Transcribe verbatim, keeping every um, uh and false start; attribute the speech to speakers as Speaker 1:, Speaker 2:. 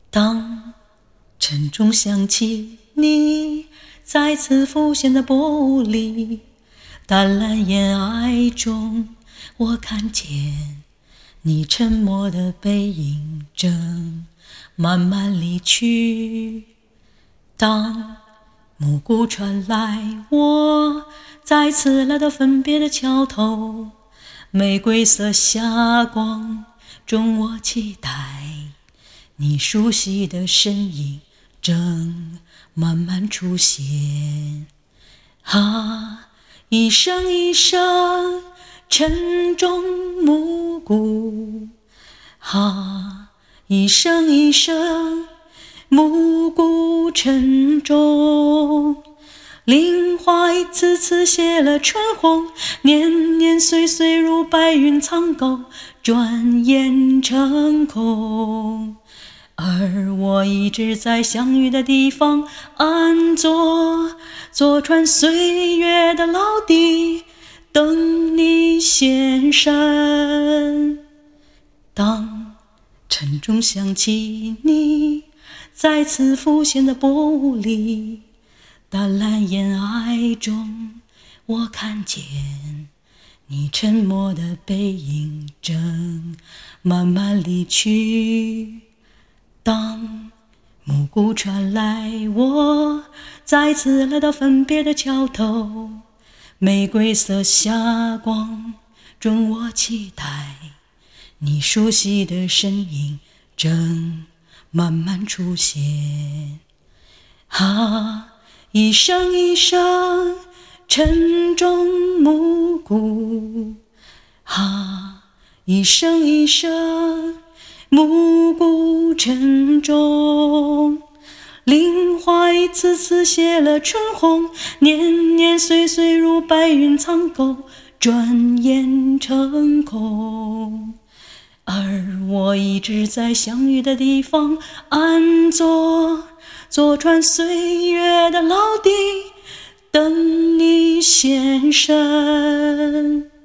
Speaker 1: 当晨钟响起，你再次浮现在玻璃，淡蓝烟霭中，我看见你沉默的背影正慢慢离去。当暮鼓传来，我再次来到分别的桥头，玫瑰色霞光中，我期待你熟悉的身影正慢慢出现。啊，一声一声沉重暮鼓，啊，一声一声暮鼓沉重，菱花一次次谢了春红，年年岁岁如白云苍狗，转眼成空。而我一直在相遇的地方安坐，坐穿岁月的老堤，等你现身。当晨钟响起，你再次浮现在玻璃，淡蓝烟霭中，我看见你沉默的背影正慢慢离去。当暮鼓传来，我再次来到分别的桥头，玫瑰色霞光中，我期待你熟悉的身影正慢慢出现。啊，一声一声沉重暮鼓，啊，一声一声暮鼓沉重，菱花一次次谢了春红，年年岁岁如白云苍狗，转眼成空。而我一直在相遇的地方安坐，坐穿岁月的老堤，等你现身。